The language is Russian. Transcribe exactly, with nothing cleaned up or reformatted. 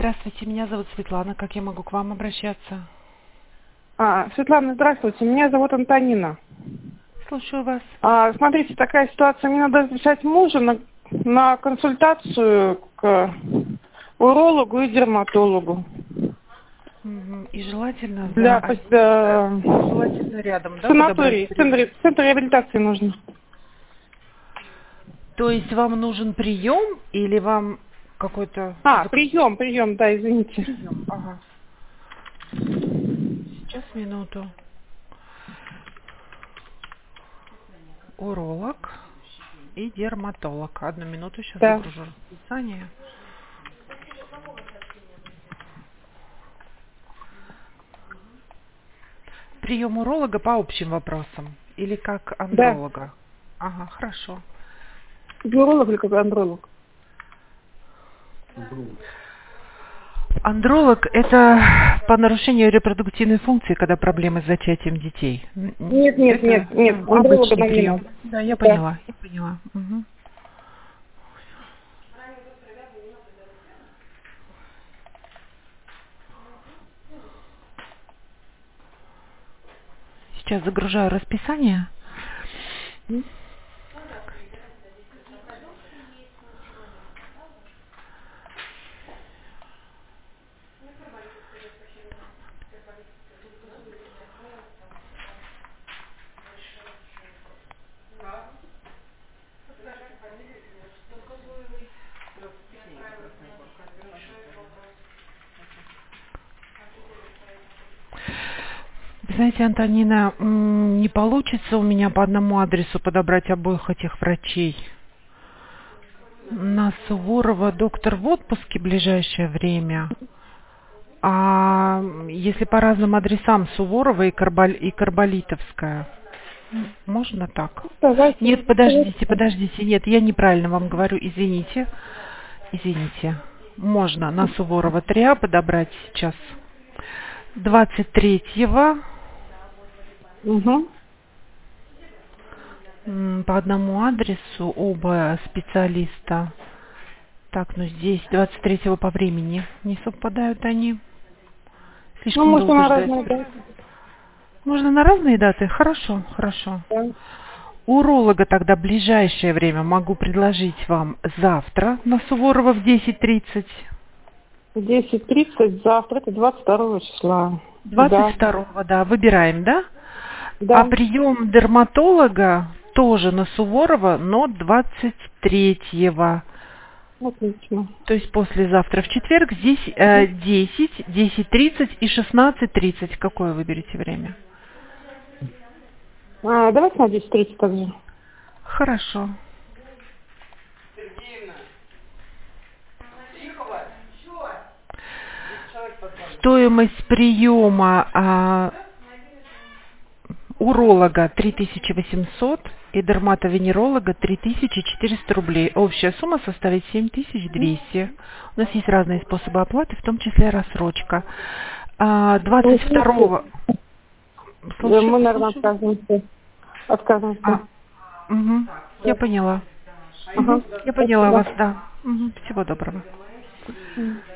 Здравствуйте, меня зовут Светлана. Как я могу к вам обращаться? А, Светлана, здравствуйте. Меня зовут Антонина. Слушаю вас. А, смотрите, такая ситуация. Мне надо записать мужа на, на консультацию к урологу и дерматологу. Мгм. И желательно за Для один- э, желательно рядом, да, подобрать санатории. В прием? центре, в центре реабилитации нужно. То есть вам нужен прием или вам какой-то А, зак- прием, прием, да, извините. прием? Ага. Сейчас минуту. Уролог и дерматолог. Одну минуту, сейчас Да. загружу расписание. Прием уролога по общим вопросам или как Да. андролога? Ага, хорошо. Уролог или как андролог? Андролог– это по нарушению репродуктивной функции, когда проблемы с зачатием детей. Н- н- Нет, нет, Это нет, нет. ну, Андролога обычный нам не прием. надо. Да, я Да. поняла, я поняла. Мгм. Сейчас загружаю расписание. Вы знаете, Антонина, м, не получится у меня по одному адресу подобрать обоих этих врачей. На Суворова доктор в отпуске в ближайшее время. А если по разным адресам Суворова и, Карбол- и Карболитовская, м, можно так? Давайте. Нет, подождите, подождите, нет, я неправильно вам говорю, извините, извините. Можно на Суворова три А подобрать сейчас. двадцать третьего Угу. м, по одному адресу оба специалиста. Так, ну здесь двадцать третьего по времени не совпадают они. Ну, Слишком может, долго на ждать. разные даты. Можно на разные даты? Хорошо, хорошо. Да. Уролога тогда в ближайшее время могу предложить вам завтра на Суворова в десять тридцать. десять тридцать завтра, это двадцать второго числа. двадцать Да. второго, да, выбираем, да? А Да. прием дерматолога тоже на Суворова, но двадцать третьего. Отлично. То есть послезавтра в четверг здесь э, десять, десять тридцать и шестнадцать тридцать. Какое выберете время? А, давайте на десять тридцать также. Хорошо. Стоимость приема а, уролога три тысячи восемьсот и дерматовенеролога три тысячи четыреста рублей. Общая сумма составит семь тысяч двести. У нас есть разные способы оплаты, в том числе рассрочка. А, двадцать второго. Да, Слушаю, мы, наверное, слушаю. отказываемся. Отказываемся. А, угу, я поняла. Ага. Угу, я поняла Спасибо. вас, да. Угу, всего доброго.